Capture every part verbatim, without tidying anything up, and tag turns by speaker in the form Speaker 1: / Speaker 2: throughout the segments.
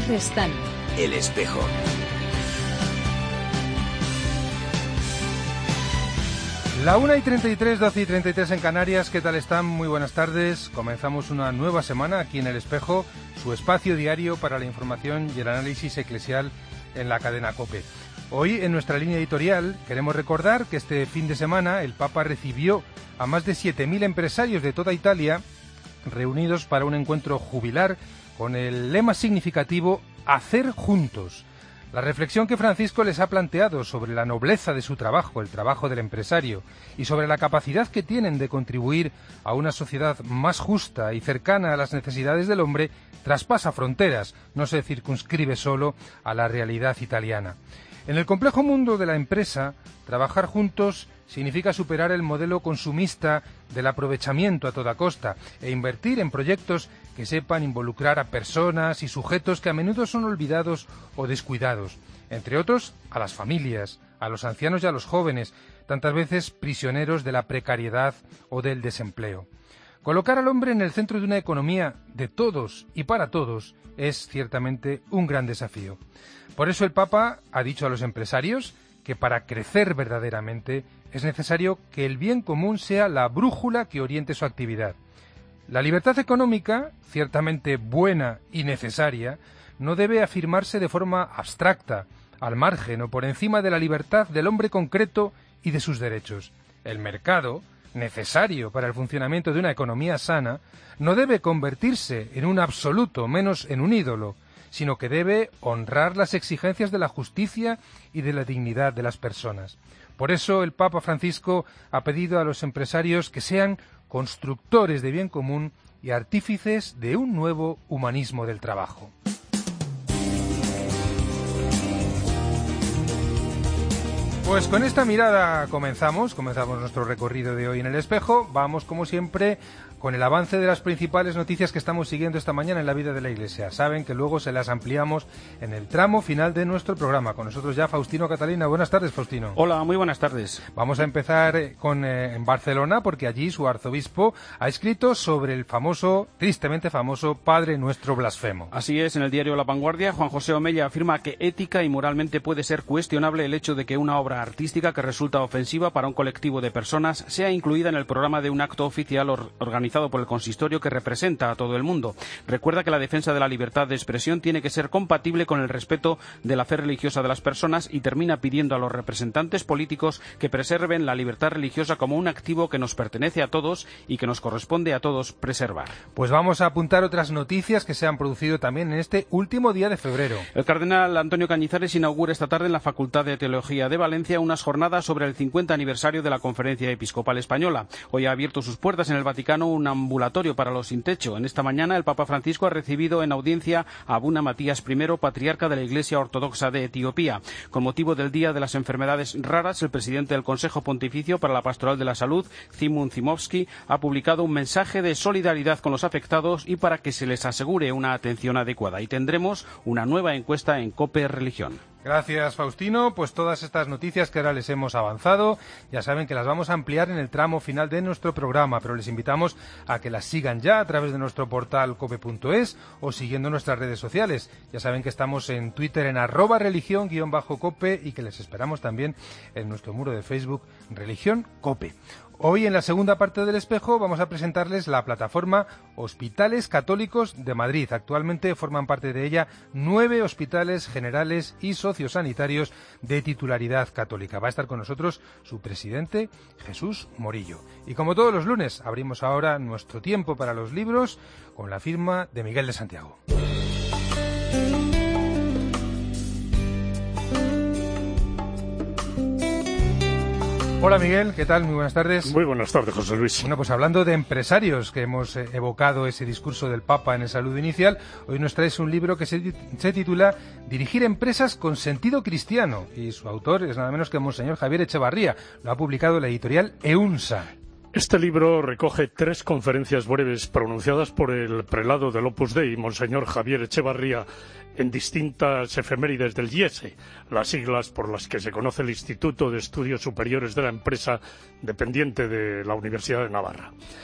Speaker 1: Restán.
Speaker 2: El espejo.
Speaker 3: La una y treinta y tres, doce y treinta y tres en Canarias. ¿Qué tal están? Muy buenas tardes. Comenzamos una nueva semana aquí en El Espejo, su espacio diario para la información y el análisis eclesial en la cadena COPE. Hoy, en nuestra línea editorial, queremos recordar que este fin de semana el Papa recibió a más de siete mil empresarios de toda Italia reunidos para un encuentro jubilar con el lema significativo «Hacer juntos». La reflexión que Francisco les ha planteado sobre la nobleza de su trabajo, el trabajo del empresario, y sobre la capacidad que tienen de contribuir a una sociedad más justa y cercana a las necesidades del hombre, traspasa fronteras, no se circunscribe solo a la realidad italiana. En el complejo mundo de la empresa, trabajar juntos significa superar el modelo consumista del aprovechamiento a toda costa e invertir en proyectos que sepan involucrar a personas y sujetos que a menudo son olvidados o descuidados, entre otros a las familias, a los ancianos y a los jóvenes, tantas veces prisioneros de la precariedad o del desempleo. Colocar al hombre en el centro de una economía de todos y para todos es ciertamente un gran desafío. Por eso el Papa ha dicho a los empresarios que para crecer verdaderamente es necesario que el bien común sea la brújula que oriente su actividad. La libertad económica, ciertamente buena y necesaria, no debe afirmarse de forma abstracta, al margen o por encima de la libertad del hombre concreto y de sus derechos. El mercado, necesario para el funcionamiento de una economía sana, no debe convertirse en un absoluto, menos en un ídolo, sino que debe honrar las exigencias de la justicia y de la dignidad de las personas. Por eso el Papa Francisco ha pedido a los empresarios que sean constructores de bien común y artífices de un nuevo humanismo del trabajo. Pues con esta mirada comenzamos, comenzamos nuestro recorrido de hoy en El Espejo. Vamos, como siempre, con el avance de las principales noticias que estamos siguiendo esta mañana en la vida de la Iglesia. Saben que luego se las ampliamos en el tramo final de nuestro programa. Con nosotros ya Faustino Catalina. Buenas tardes, Faustino.
Speaker 4: Hola, muy buenas tardes.
Speaker 3: Vamos a empezar con eh, en Barcelona, porque allí su arzobispo ha escrito sobre el famoso, tristemente famoso, Padre Nuestro blasfemo.
Speaker 4: Así es, en el diario La Vanguardia, Juan José Omella afirma que ética y moralmente puede ser cuestionable el hecho de que una obra artística que resulta ofensiva para un colectivo de personas sea incluida en el programa de un acto oficial or- organizado por el consistorio que representa a todo el mundo. Recuerda que la defensa de la libertad de expresión tiene que ser compatible con el respeto de la fe religiosa de las personas y termina pidiendo a los representantes políticos que preserven la libertad religiosa como un activo que nos pertenece a todos y que nos corresponde a todos preservar.
Speaker 3: Pues vamos a apuntar otras noticias que se han producido también en este último día de febrero.
Speaker 4: El cardenal Antonio Cañizares inaugura esta tarde en la Facultad de Teología de Valencia unas jornadas sobre el cincuenta aniversario de la Conferencia Episcopal Española. Hoy ha abierto sus puertas en el Vaticano un ambulatorio para los sin techo. En esta mañana el Papa Francisco ha recibido en audiencia a Abuna Matías I, patriarca de la Iglesia Ortodoxa de Etiopía. Con motivo del Día de las Enfermedades Raras, el presidente del Consejo Pontificio para la Pastoral de la Salud, Zimun Zimovsky, ha publicado un mensaje de solidaridad con los afectados y para que se les asegure una atención adecuada. Y tendremos una nueva encuesta en COPE Religión.
Speaker 3: Gracias, Faustino. Pues todas estas noticias que ahora les hemos avanzado, ya saben que las vamos a ampliar en el tramo final de nuestro programa, pero les invitamos a que las sigan ya a través de nuestro portal cope punto es o siguiendo nuestras redes sociales. Ya saben que estamos en Twitter en arroba religión guión bajo cope y que les esperamos también en nuestro muro de Facebook Religión Cope. Hoy en la segunda parte del Espejo vamos a presentarles la plataforma Hospitales Católicos de Madrid. Actualmente forman parte de ella nueve hospitales generales y sociosanitarios de titularidad católica. Va a estar con nosotros su presidente, Jesús Morillo. Y como todos los lunes, abrimos ahora nuestro tiempo para los libros con la firma de Miguel de Santiago. Hola Miguel, ¿qué tal? Muy buenas tardes.
Speaker 5: Muy buenas tardes, José Luis.
Speaker 3: Bueno, pues hablando de empresarios, que hemos eh, evocado ese discurso del Papa en el saludo inicial, hoy nos traes un libro que se, se titula Dirigir empresas con sentido cristiano, y su autor es nada menos que Monseñor Javier Echevarría. Lo ha publicado la editorial EUNSA.
Speaker 5: Este libro recoge tres conferencias breves pronunciadas por el prelado del Opus Dei, Monseñor Javier Echevarría, en distintas efemérides del I E S E, las siglas por las que se conoce el Instituto de Estudios Superiores de la Empresa, dependiente de la Universidad de Navarra.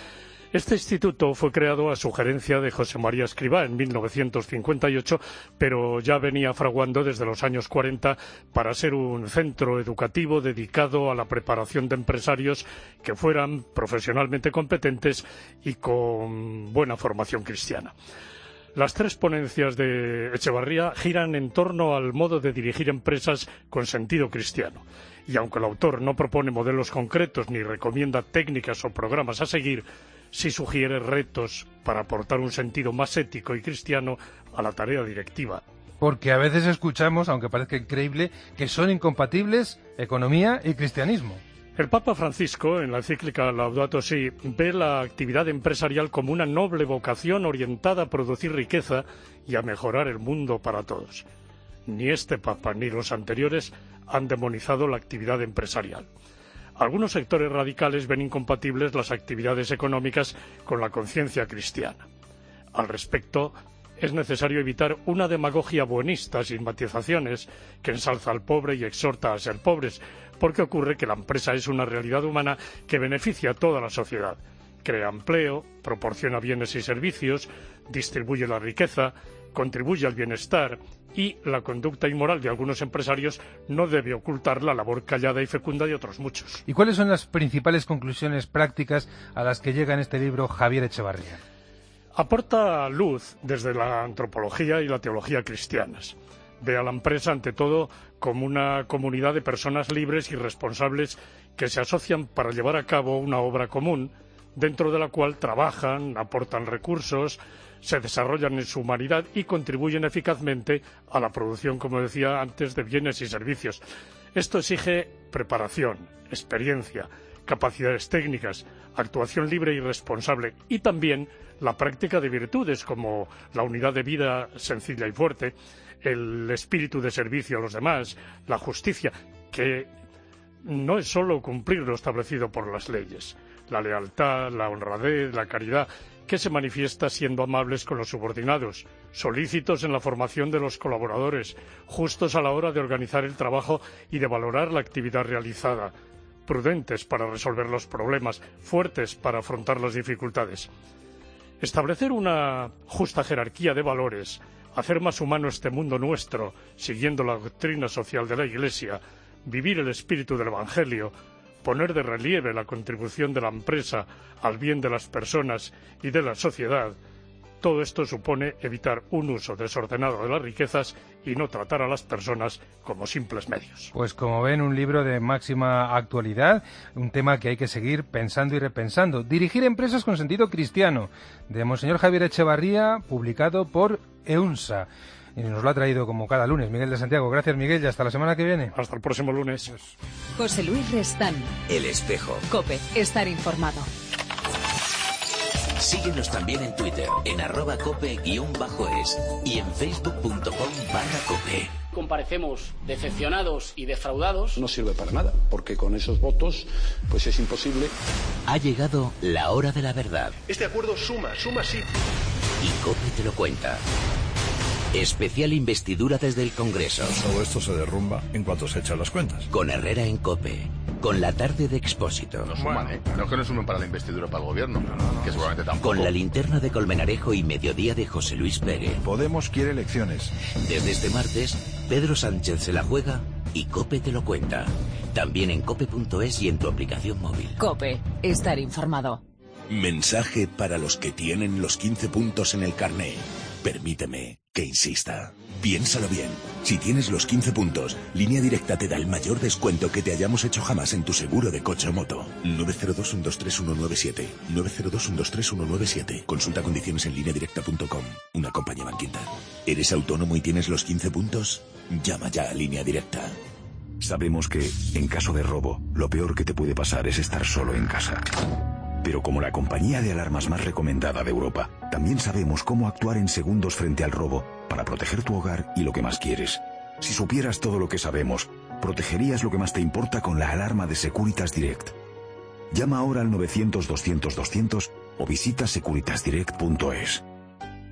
Speaker 5: Este instituto fue creado a sugerencia de José María Escrivá en mil novecientos cincuenta y ocho, pero ya venía fraguando desde los años cuarenta para ser un centro educativo dedicado a la preparación de empresarios que fueran profesionalmente competentes y con buena formación cristiana. Las tres ponencias de Echevarría giran en torno al modo de dirigir empresas con sentido cristiano. Y aunque el autor no propone modelos concretos ni recomienda técnicas o programas a seguir, sí sugiere retos para aportar un sentido más ético y cristiano a la tarea directiva.
Speaker 3: Porque a veces escuchamos, aunque parezca increíble, que son incompatibles economía y cristianismo.
Speaker 5: El Papa Francisco, en la encíclica Laudato Si, ve la actividad empresarial como una noble vocación orientada a producir riqueza y a mejorar el mundo para todos. Ni este Papa ni los anteriores han demonizado la actividad empresarial. Algunos sectores radicales ven incompatibles las actividades económicas con la conciencia cristiana. Al respecto, es necesario evitar una demagogia buenista sin matizaciones que ensalza al pobre y exhorta a ser pobres, porque ocurre que la empresa es una realidad humana que beneficia a toda la sociedad. Crea empleo, proporciona bienes y servicios, distribuye la riqueza, contribuye al bienestar y la conducta inmoral de algunos empresarios no debe ocultar la labor callada y fecunda de otros muchos.
Speaker 3: ¿Y cuáles son las principales conclusiones prácticas a las que llega en este libro Javier Echevarría?
Speaker 5: Aporta luz desde la antropología y la teología cristianas. Ve a la empresa, ante todo, como una comunidad de personas libres y responsables que se asocian para llevar a cabo una obra común, dentro de la cual trabajan, aportan recursos, se desarrollan en su humanidad y contribuyen eficazmente a la producción, como decía antes, de bienes y servicios. Esto exige preparación, experiencia, capacidades técnicas, actuación libre y responsable y también la práctica de virtudes como la unidad de vida sencilla y fuerte, el espíritu de servicio a los demás, la justicia, que no es solo cumplir lo establecido por las leyes, la lealtad, la honradez, la caridad, que se manifiesta siendo amables con los subordinados, solícitos en la formación de los colaboradores, justos a la hora de organizar el trabajo y de valorar la actividad realizada, prudentes para resolver los problemas, fuertes para afrontar las dificultades. Establecer una justa jerarquía de valores, hacer más humano este mundo nuestro, siguiendo la doctrina social de la Iglesia, vivir el espíritu del Evangelio, poner de relieve la contribución de la empresa al bien de las personas y de la sociedad, todo esto supone evitar un uso desordenado de las riquezas y no tratar a las personas como simples medios.
Speaker 3: Pues como ven, un libro de máxima actualidad, un tema que hay que seguir pensando y repensando. Dirigir empresas con sentido cristiano, de Monseñor Javier Echevarría, publicado por EUNSA. Y nos lo ha traído como cada lunes Miguel de Santiago. Gracias, Miguel, y hasta la semana que viene.
Speaker 5: Hasta el próximo lunes.
Speaker 3: Adiós.
Speaker 1: José Luis Restán.
Speaker 2: El Espejo.
Speaker 1: COPE. Estar informado.
Speaker 2: Síguenos también en Twitter, en arroba cope guión bajo es y en facebook punto com barra cope.
Speaker 6: Comparecemos decepcionados y defraudados.
Speaker 7: No sirve para nada, porque con esos votos pues es imposible.
Speaker 2: Ha llegado la hora de la verdad.
Speaker 8: Este acuerdo suma, suma sí.
Speaker 2: Y COPE te lo cuenta. Especial investidura desde el Congreso.
Speaker 9: Todo esto se derrumba en cuanto se echan las cuentas.
Speaker 2: Con Herrera en COPE. Con la tarde de Expósito.
Speaker 8: No suman, ¿eh? No es que no sumen para la investidura para el gobierno, no, no, no. Que seguramente tampoco.
Speaker 2: Con la linterna de Colmenarejo y Mediodía de José Luis Pérez.
Speaker 9: Podemos quiere elecciones.
Speaker 2: Desde este martes, Pedro Sánchez se la juega y COPE te lo cuenta. También en cope punto es y en tu aplicación móvil.
Speaker 1: COPE. Estar informado.
Speaker 10: Mensaje para los que tienen los quince puntos en el carné. Permíteme que insista. Piénsalo bien. Si tienes los quince puntos, Línea Directa te da el mayor descuento que te hayamos hecho jamás en tu seguro de coche o moto. nueve cero dos, uno dos tres, uno nueve siete. nueve cero dos, uno dos tres, uno nueve siete. Consulta condiciones en línea directa punto com. Una compañía Banquinter. ¿Eres autónomo y tienes los quince puntos? Llama ya a Línea Directa.
Speaker 11: Sabemos que, en caso de robo, lo peor que te puede pasar es estar solo en casa. Pero como la compañía de alarmas más recomendada de Europa, también sabemos cómo actuar en segundos frente al robo para proteger tu hogar y lo que más quieres. Si supieras todo lo que sabemos, protegerías lo que más te importa con la alarma de Securitas Direct. Llama ahora al novecientos, doscientos, doscientos o visita securitas direct punto es.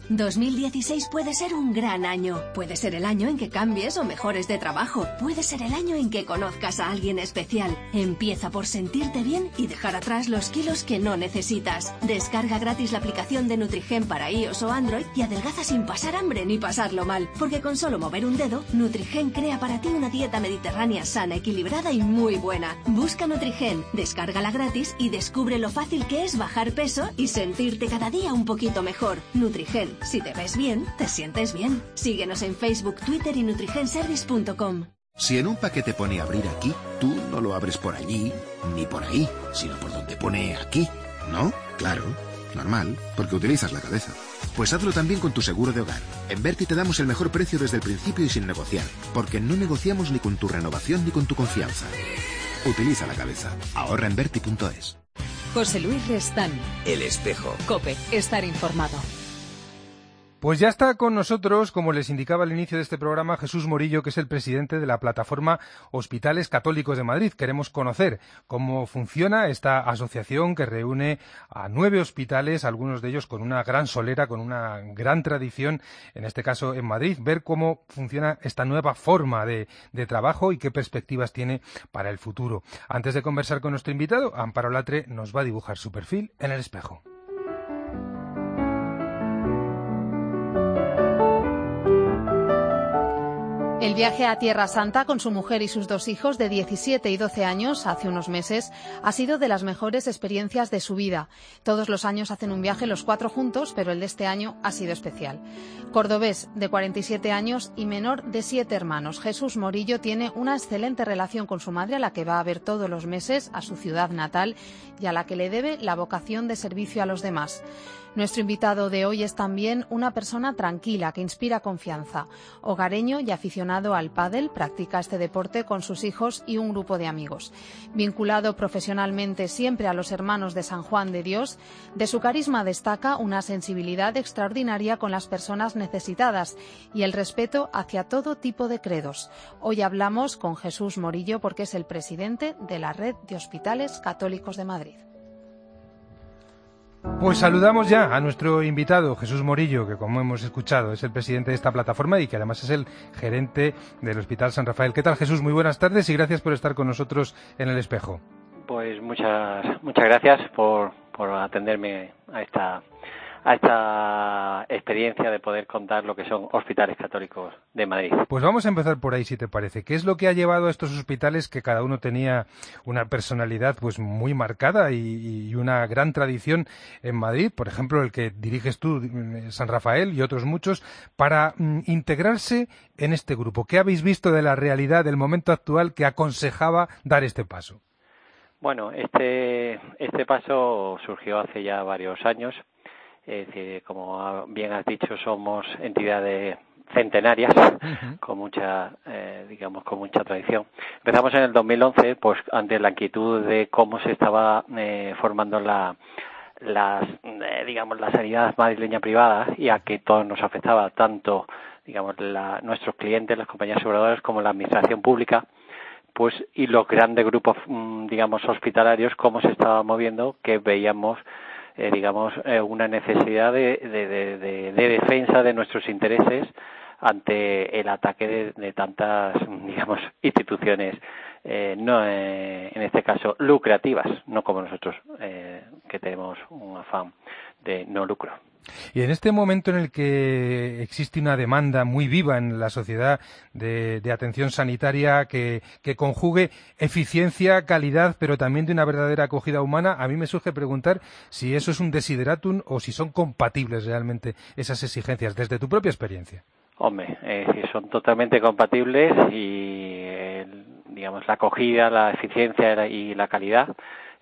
Speaker 12: dos mil dieciséis puede ser un gran año. Puede ser el año en que cambies o mejores de trabajo. Puede ser el año en que conozcas a alguien especial. Empieza por sentirte bien y dejar atrás los kilos que no necesitas. Descarga gratis la aplicación de Nutrigen para iOS o Android y adelgaza sin pasar hambre ni pasarlo mal. Porque con solo mover un dedo, Nutrigen crea para ti una dieta mediterránea sana, equilibrada y muy buena. Busca Nutrigen, descárgala gratis y descubre lo fácil que es bajar peso y sentirte cada día un poquito mejor. Nutrigen. Si te ves bien, te sientes bien. Síguenos en Facebook, Twitter y nutrigenservice punto com.
Speaker 13: Si en un paquete pone abrir aquí, tú no lo abres por allí ni por ahí, sino por donde pone aquí, ¿no? Claro, normal, porque utilizas la cabeza. Pues hazlo también con tu seguro de hogar. En Berti te damos el mejor precio desde el principio y sin negociar, porque no negociamos ni con tu renovación ni con tu confianza. Utiliza la cabeza. Ahorra en berti punto es.
Speaker 1: José Luis Restán.
Speaker 2: El Espejo.
Speaker 1: COPE. Estar informado.
Speaker 3: Pues ya está con nosotros, como les indicaba al inicio de este programa, Jesús Morillo, que es el presidente de la plataforma Hospitales Católicos de Madrid. Queremos conocer cómo funciona esta asociación que reúne a nueve hospitales, algunos de ellos con una gran solera, con una gran tradición, en este caso en Madrid, ver cómo funciona esta nueva forma de, de trabajo y qué perspectivas tiene para el futuro. Antes de conversar con nuestro invitado, Amparo Latre nos va a dibujar su perfil en el espejo.
Speaker 14: El viaje a Tierra Santa con su mujer y sus dos hijos de diecisiete y doce años hace unos meses ha sido de las mejores experiencias de su vida. Todos los años hacen un viaje los cuatro juntos, pero el de este año ha sido especial. Cordobés, de cuarenta y siete años y menor de siete hermanos, Jesús Morillo tiene una excelente relación con su madre, a la que va a ver todos los meses a su ciudad natal y a la que le debe la vocación de servicio a los demás. Nuestro invitado de hoy es también una persona tranquila que inspira confianza. Hogareño y aficionado al pádel, practica este deporte con sus hijos y un grupo de amigos. Vinculado profesionalmente siempre a los hermanos de San Juan de Dios, de su carisma destaca una sensibilidad extraordinaria con las personas necesitadas y el respeto hacia todo tipo de credos. Hoy hablamos con Jesús Morillo porque es el presidente de la Red de Hospitales Católicos de Madrid.
Speaker 3: Pues saludamos ya a nuestro invitado, Jesús Morillo, que como hemos escuchado es el presidente de esta plataforma y que además es el gerente del Hospital San Rafael. ¿Qué tal, Jesús? Muy buenas tardes y gracias por estar con nosotros en el espejo.
Speaker 15: Pues muchas muchas gracias por, por atenderme a esta a esta experiencia de poder contar lo que son Hospitales Católicos de Madrid.
Speaker 3: Pues vamos a empezar por ahí, si te parece. ¿Qué es lo que ha llevado a estos hospitales, que cada uno tenía una personalidad pues muy marcada y, y una gran tradición en Madrid, por ejemplo el que diriges tú, San Rafael, y otros muchos, para mm, integrarse en este grupo? ¿Qué habéis visto de la realidad del momento actual que aconsejaba dar este paso?
Speaker 15: Bueno, este este paso surgió hace ya varios años. Es decir, como bien has dicho, somos entidades centenarias, uh-huh. con mucha, eh, digamos, con mucha tradición. Empezamos en el dos mil once, pues ante la inquietud de cómo se estaba eh, formando la, las, eh, digamos, la sanidad madrileña privada, y a que todo nos afectaba, tanto, digamos, la, nuestros clientes, las compañías aseguradoras, como la administración pública, pues, y los grandes grupos, digamos, hospitalarios, cómo se estaba moviendo, que veíamos Eh, digamos, eh, una necesidad de, de, de, de defensa de nuestros intereses ante el ataque de, de tantas, digamos, instituciones, eh, no eh, en este caso lucrativas, no como nosotros, eh, que tenemos un afán de no lucro.
Speaker 3: Y en este momento en el que existe una demanda muy viva en la sociedad de, de atención sanitaria que, que conjugue eficiencia, calidad, pero también de una verdadera acogida humana, a mí me surge preguntar si eso es un desideratum o si son compatibles realmente esas exigencias, desde tu propia experiencia.
Speaker 15: Hombre, eh, son totalmente compatibles y, eh, digamos, la acogida, la eficiencia y la calidad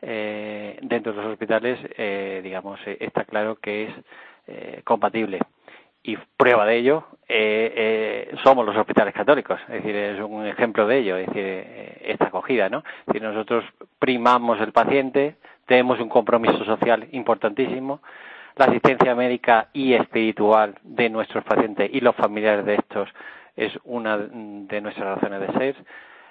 Speaker 15: eh, dentro de los hospitales, eh, digamos, eh, está claro que es eh, compatible. Y prueba de ello eh, eh, somos los hospitales católicos, es decir, es un ejemplo de ello, es decir, eh, esta acogida, ¿no? Es decir, nosotros primamos el paciente, tenemos un compromiso social importantísimo, la asistencia médica y espiritual de nuestros pacientes y los familiares de estos es una de nuestras razones de ser.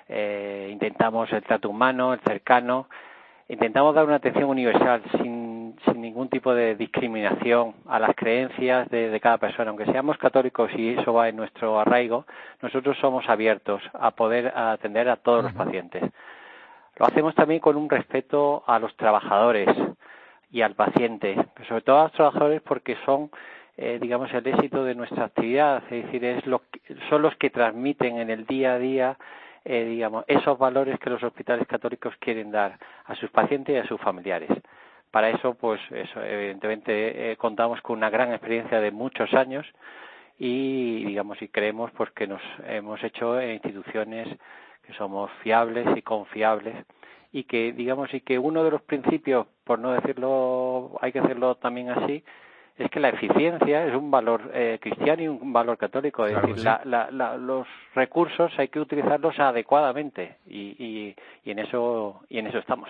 Speaker 15: Eh, intentamos el trato humano, el cercano, intentamos dar una atención universal sin sin, sin ningún tipo de discriminación a las creencias de, de cada persona. Aunque seamos católicos y eso va en nuestro arraigo, nosotros somos abiertos a poder atender a todos los pacientes. Lo hacemos también con un respeto a los trabajadores y al paciente, pero sobre todo a los trabajadores porque son, eh, digamos, el éxito de nuestra actividad, es decir, es lo que, son los que transmiten en el día a día, eh, digamos, esos valores que los hospitales católicos quieren dar a sus pacientes y a sus familiares. Para eso, pues, eso, evidentemente, eh, contamos con una gran experiencia de muchos años y, digamos, y creemos, pues, que nos hemos hecho en instituciones que somos fiables y confiables y que, digamos, y que uno de los principios, por no decirlo, hay que hacerlo también así, es que la eficiencia es un valor eh, cristiano y un valor católico. Es claro, decir, sí. la, la, la, los recursos hay que utilizarlos adecuadamente y, y, y en eso y en eso estamos.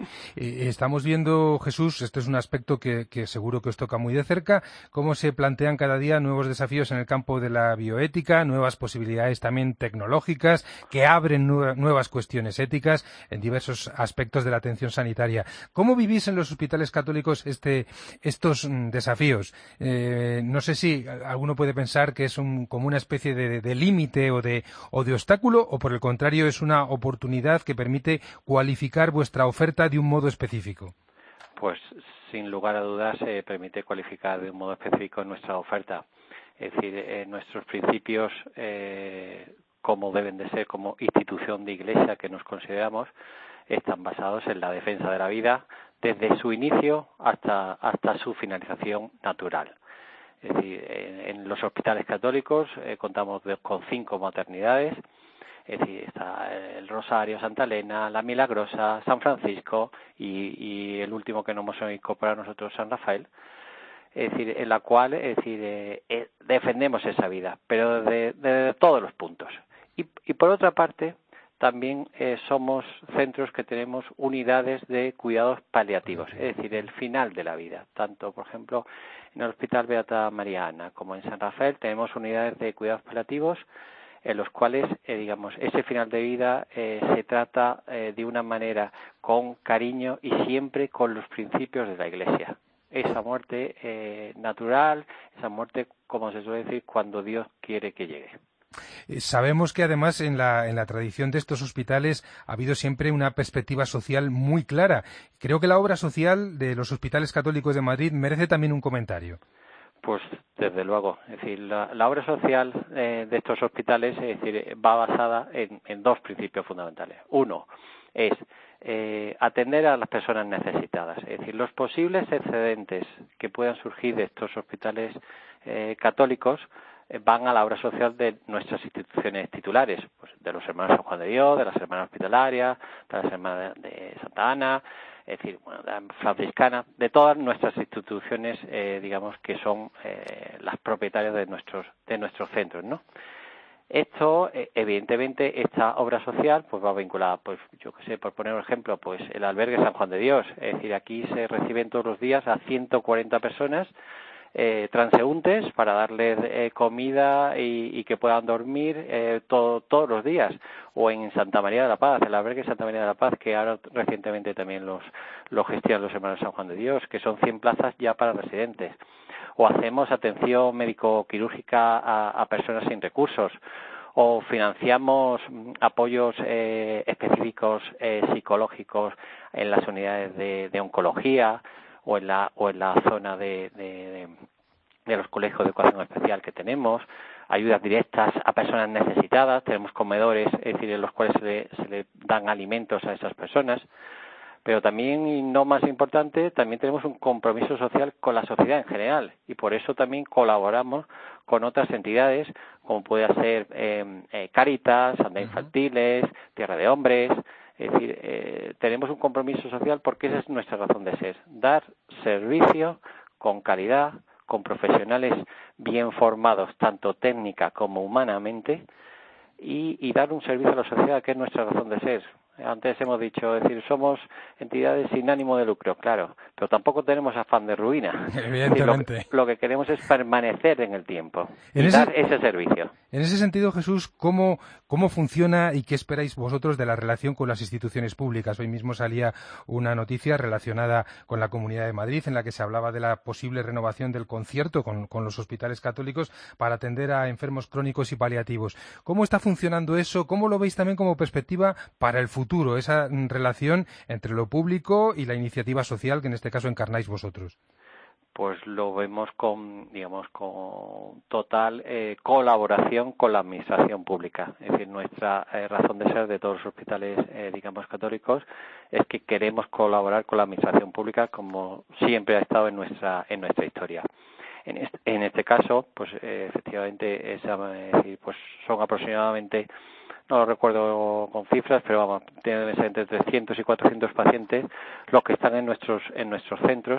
Speaker 3: Estamos viendo, Jesús, este es un aspecto que, que seguro que os toca muy de cerca, cómo se plantean cada día nuevos desafíos en el campo de la bioética, nuevas posibilidades también tecnológicas que abren nuevas cuestiones éticas en diversos aspectos de la atención sanitaria. ¿Cómo vivís en los hospitales católicos este, estos desafíos? Eh, no sé si alguno puede pensar que es un, como una especie de, de límite o de, o de obstáculo, o por el contrario es una oportunidad que permite cualificar vuestra oferta de un modo específico.
Speaker 15: Pues sin lugar a dudas se eh, permite cualificar de un modo específico nuestra oferta. Es decir, eh, nuestros principios, eh, como deben de ser como institución de iglesia que nos consideramos, están basados en la defensa de la vida, desde su inicio hasta hasta su finalización natural. Es decir, en, en los hospitales católicos eh, contamos de, con cinco maternidades, es decir, está el Rosario, Santa Elena, la Milagrosa, San Francisco y, y el último que nos hemos incorporado nosotros, San Rafael, es decir, en la cual es decir, eh, eh, defendemos esa vida, pero de, de, de todos los puntos. Y, y por otra parte, también eh, somos centros que tenemos unidades de cuidados paliativos, es decir, el final de la vida. Tanto, por ejemplo, en el Hospital Beata María Ana como en San Rafael tenemos unidades de cuidados paliativos en los cuales, eh, digamos, ese final de vida eh, se trata eh, de una manera con cariño y siempre con los principios de la Iglesia. Esa muerte eh, natural, esa muerte, como se suele decir, cuando Dios quiere que llegue.
Speaker 3: Sabemos que además en la, en la tradición de estos hospitales ha habido siempre una perspectiva social muy clara. Creo que la obra social de los hospitales católicos de Madrid merece también un comentario.
Speaker 15: Pues desde luego, es decir, la, la obra social eh, de estos hospitales es decir, va basada en, en dos principios fundamentales. Uno es eh, atender a las personas necesitadas, es decir, los posibles excedentes que puedan surgir de estos hospitales eh, católicos van a la obra social de nuestras instituciones titulares, pues de los hermanos San Juan de Dios, de las hermanas hospitalarias, de las hermanas de Santa Ana, es decir, bueno, de la franciscana, de todas nuestras instituciones, eh, digamos, que son eh, las propietarias de nuestros de nuestros centros, ¿no? Esto, eh, evidentemente, esta obra social, pues va vinculada, pues yo qué sé, por poner un ejemplo, pues el albergue San Juan de Dios, es decir, aquí se reciben todos los días a ciento cuarenta personas Eh, transeúntes para darles eh, comida y, y que puedan dormir eh, todo, todos los días, o en Santa María de la Paz, el albergue Santa María de la Paz, que ahora recientemente también los, los gestionan los hermanos San Juan de Dios, que son cien plazas ya para residentes, o hacemos atención médico-quirúrgica a, a personas sin recursos, o financiamos apoyos eh, específicos eh, psicológicos en las unidades de, de oncología, o en la o en la zona de, de, de, de los colegios de educación especial que tenemos, ayudas directas a personas necesitadas, tenemos comedores, es decir, en los cuales se le, se le dan alimentos a esas personas, pero también, y no más importante, también tenemos un compromiso social con la sociedad en general, y por eso también colaboramos con otras entidades, como puede ser eh, eh, Cáritas, Anda Infantiles, Tierra de Hombres. Es decir, eh, tenemos un compromiso social porque esa es nuestra razón de ser, dar servicio con calidad, con profesionales bien formados, tanto técnica como humanamente, y, y dar un servicio a la sociedad, que es nuestra razón de ser. Antes hemos dicho, es decir, somos entidades sin ánimo de lucro, claro, pero tampoco tenemos afán de ruina.
Speaker 3: Evidentemente.
Speaker 15: Decir, lo, lo que queremos es permanecer en el tiempo
Speaker 3: en
Speaker 15: y
Speaker 3: ese,
Speaker 15: dar ese servicio.
Speaker 3: En ese sentido, Jesús, ¿cómo, ¿cómo funciona y qué esperáis vosotros de la relación con las instituciones públicas? Hoy mismo salía una noticia relacionada con la Comunidad de Madrid en la que se hablaba de la posible renovación del concierto con, con los hospitales católicos para atender a enfermos crónicos y paliativos. ¿Cómo está funcionando eso? ¿Cómo lo veis también como perspectiva para el futuro, esa relación entre lo público y la iniciativa social que en este caso encarnáis vosotros?
Speaker 15: Pues lo vemos con, digamos, con total eh, colaboración con la administración pública. Es decir, nuestra eh, razón de ser de todos los hospitales, eh, digamos, católicos, es que queremos colaborar con la administración pública como siempre ha estado en nuestra en nuestra historia. En este, en este caso, pues eh, efectivamente, es, es decir, pues son aproximadamente, no lo recuerdo con cifras, pero vamos, tienen entre trescientos y cuatrocientos pacientes los que están en nuestros en nuestros centros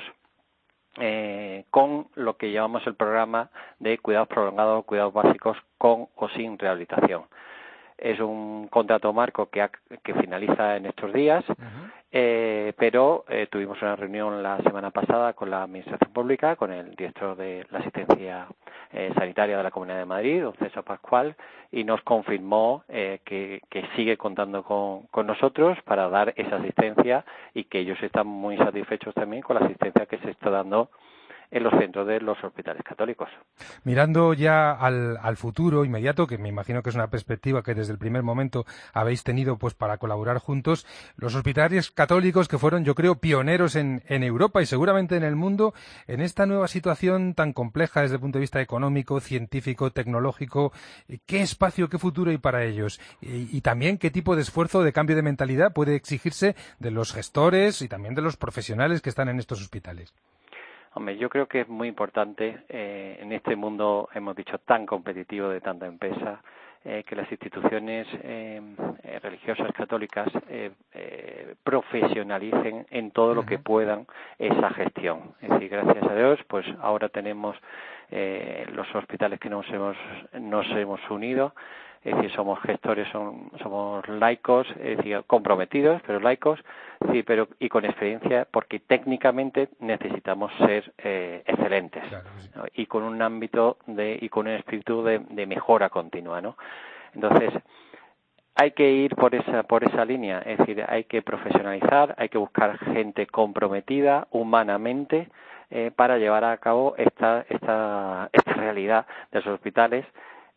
Speaker 15: eh, con lo que llamamos el programa de cuidados prolongados, cuidados básicos con o sin rehabilitación. Es un contrato marco que, ha, que finaliza en estos días, uh-huh. eh, pero eh, tuvimos una reunión la semana pasada con la Administración Pública, con el director de la Asistencia eh, Sanitaria de la Comunidad de Madrid, don César Pascual, y nos confirmó eh, que, que sigue contando con, con nosotros para dar esa asistencia y que ellos están muy satisfechos también con la asistencia que se está dando en los centros de los hospitales católicos.
Speaker 3: Mirando ya al, al futuro inmediato, que me imagino que es una perspectiva que desde el primer momento habéis tenido pues para colaborar juntos, los hospitales católicos que fueron, yo creo, pioneros en, en Europa y seguramente en el mundo, en esta nueva situación tan compleja desde el punto de vista económico, científico, tecnológico, ¿qué espacio, qué futuro hay para ellos? Y, y también qué tipo de esfuerzo, de cambio de mentalidad puede exigirse de los gestores y también de los profesionales que están en estos hospitales.
Speaker 15: Hombre, yo creo que es muy importante eh, en este mundo, hemos dicho, tan competitivo de tanta empresa, eh, que las instituciones eh, eh, religiosas católicas eh, eh, profesionalicen en todo lo que puedan esa gestión. Es decir, gracias a Dios, pues ahora tenemos eh, los hospitales que nos hemos nos hemos unido. Es decir, somos gestores, son, somos laicos, es decir, comprometidos, pero laicos, sí, pero y con experiencia, porque técnicamente necesitamos ser eh, excelentes, claro, sí. ¿no? Y con un ámbito de y con un espíritu de, de mejora continua, ¿no? Entonces, hay que ir por esa por esa línea, es decir, hay que profesionalizar, hay que buscar gente comprometida humanamente eh, para llevar a cabo esta esta esta realidad de los hospitales,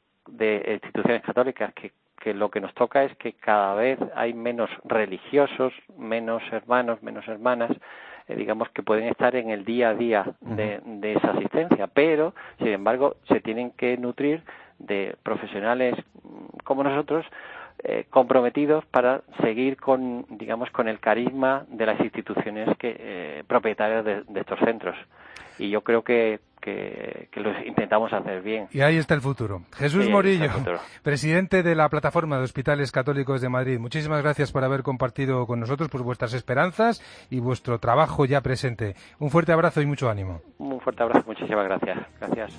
Speaker 15: de instituciones católicas, que, que lo que nos toca es que cada vez hay menos religiosos, menos hermanos, menos hermanas, eh, digamos, que pueden estar en el día a día de, de esa asistencia, pero, sin embargo, se tienen que nutrir de profesionales como nosotros, eh, comprometidos para seguir con, digamos, con el carisma de las instituciones que eh, propietarias de, de estos centros. Y yo creo que Que, que lo intentamos hacer bien.
Speaker 3: Y ahí está el futuro. Jesús
Speaker 15: sí,
Speaker 3: Morillo, presidente de la Plataforma de Hospitales Católicos de Madrid, muchísimas gracias por haber compartido con nosotros pues, vuestras esperanzas y vuestro trabajo ya presente. Un fuerte abrazo y mucho ánimo.
Speaker 15: Un fuerte abrazo, muchísimas gracias. Gracias.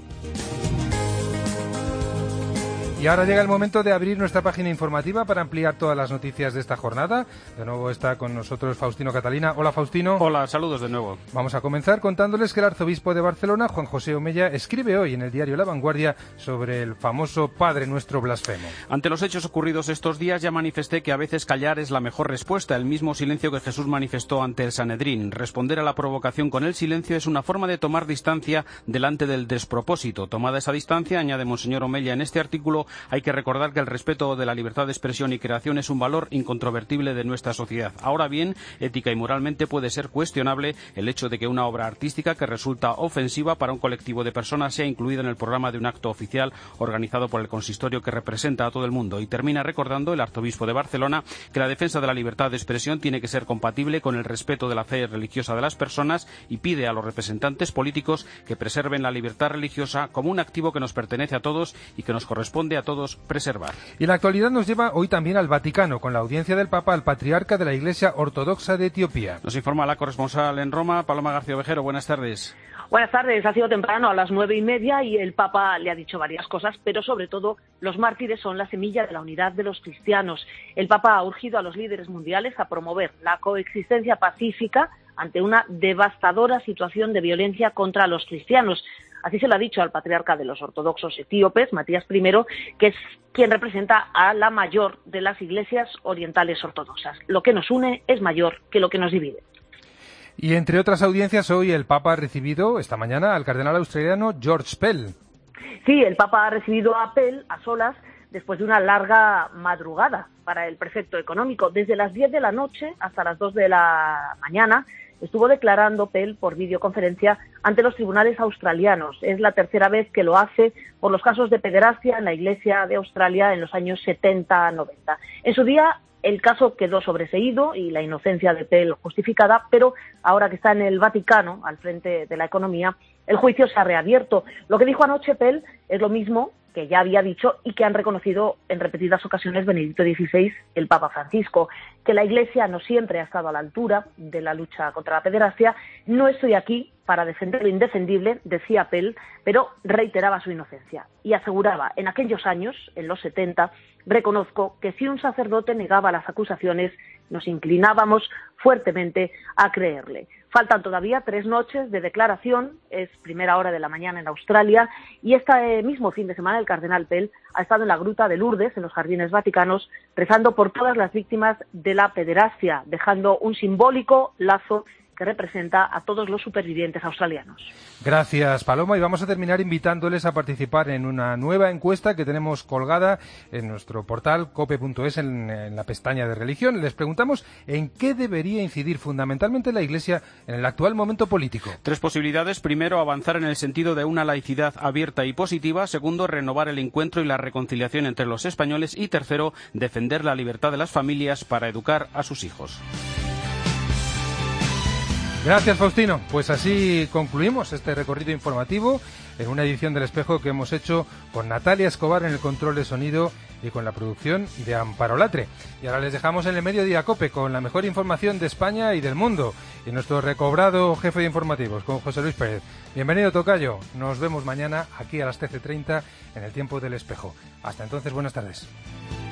Speaker 3: Y ahora llega el momento de abrir nuestra página informativa para ampliar todas las noticias de esta jornada. De nuevo está con nosotros Faustino Catalina. Hola, Faustino.
Speaker 4: Hola, saludos de nuevo.
Speaker 3: Vamos a comenzar contándoles que el arzobispo de Barcelona, Juan José Omella, escribe hoy en el diario La Vanguardia sobre el famoso Padre Nuestro blasfemo.
Speaker 4: Ante los hechos ocurridos estos días ya manifesté que a veces callar es la mejor respuesta, el mismo silencio que Jesús manifestó ante el Sanedrín. Responder a la provocación con el silencio es una forma de tomar distancia delante del despropósito. Tomada esa distancia, añade Monseñor Omella en este artículo, hay que recordar que el respeto de la libertad de expresión y creación es un valor incontrovertible de nuestra sociedad. Ahora bien, ética y moralmente puede ser cuestionable el hecho de que una obra artística que resulta ofensiva para un colectivo de personas sea incluida en el programa de un acto oficial organizado por el consistorio que representa a todo el mundo. Y termina recordando el arzobispo de Barcelona que la defensa de la libertad de expresión tiene que ser compatible con el respeto de la fe religiosa de las personas y pide a los representantes políticos que preserven la libertad religiosa como un activo que nos pertenece a todos y que nos corresponde a debería todos preservar.
Speaker 3: Y la actualidad nos lleva hoy también al Vaticano, con la audiencia del Papa al patriarca de la Iglesia Ortodoxa de Etiopía.
Speaker 4: Nos informa la corresponsal en Roma, Paloma García Ovejero. Buenas tardes.
Speaker 16: Buenas tardes, ha sido temprano, a las nueve y media, y el Papa le ha dicho varias cosas, pero sobre todo los mártires son la semilla de la unidad de los cristianos. El Papa ha urgido a los líderes mundiales a promover la coexistencia pacífica ante una devastadora situación de violencia contra los cristianos. Así se lo ha dicho al patriarca de los ortodoxos etíopes, Matías primero, que es quien representa a la mayor de las iglesias orientales ortodoxas. Lo que nos une es mayor que lo que nos divide.
Speaker 3: Y entre otras audiencias, hoy el Papa ha recibido esta mañana al cardenal australiano George Pell.
Speaker 16: Sí, el Papa ha recibido a Pell a solas después de una larga madrugada para el prefecto económico. Desde las diez de la noche hasta las dos de la mañana estuvo declarando Pell por videoconferencia ante los tribunales australianos. Es la tercera vez que lo hace por los casos de pederastia en la Iglesia de Australia en los años setenta a noventa. En su día el caso quedó sobreseído y la inocencia de Pell justificada, pero ahora que está en el Vaticano, al frente de la economía, el juicio se ha reabierto. Lo que dijo anoche Pell es lo mismo que ya había dicho y que han reconocido en repetidas ocasiones Benedicto dieciséis, el Papa Francisco, que la Iglesia no siempre ha estado a la altura de la lucha contra la pederastia. No estoy aquí para defender lo indefendible, decía Pell, pero reiteraba su inocencia y aseguraba, en aquellos años, en los setenta, reconozco que si un sacerdote negaba las acusaciones, nos inclinábamos fuertemente a creerle. Faltan todavía tres noches de declaración, es primera hora de la mañana en Australia, y este mismo fin de semana el cardenal Pell ha estado en la Gruta de Lourdes, en los Jardines Vaticanos, rezando por todas las víctimas de la pederastia, dejando un simbólico lazo que representa a todos los supervivientes australianos.
Speaker 3: Gracias, Paloma, y vamos a terminar invitándoles a participar en una nueva encuesta que tenemos colgada en nuestro portal cope punto es en, en la pestaña de religión. Les preguntamos en qué debería incidir fundamentalmente la Iglesia en el actual momento político.
Speaker 4: Tres posibilidades. Primero, avanzar en el sentido de una laicidad abierta y positiva. Segundo, renovar el encuentro y la reconciliación entre los españoles. Y tercero, defender la libertad de las familias para educar a sus hijos.
Speaker 3: Gracias, Faustino. Pues así concluimos este recorrido informativo en una edición del Espejo que hemos hecho con Natalia Escobar en el control de sonido y con la producción de Amparo Latre. Y ahora les dejamos en el Mediodía Cope con la mejor información de España y del mundo y nuestro recobrado jefe de informativos, con José Luis Pérez. Bienvenido, tocayo. Nos vemos mañana aquí a las trece treinta en el Tiempo del Espejo. Hasta entonces, buenas tardes.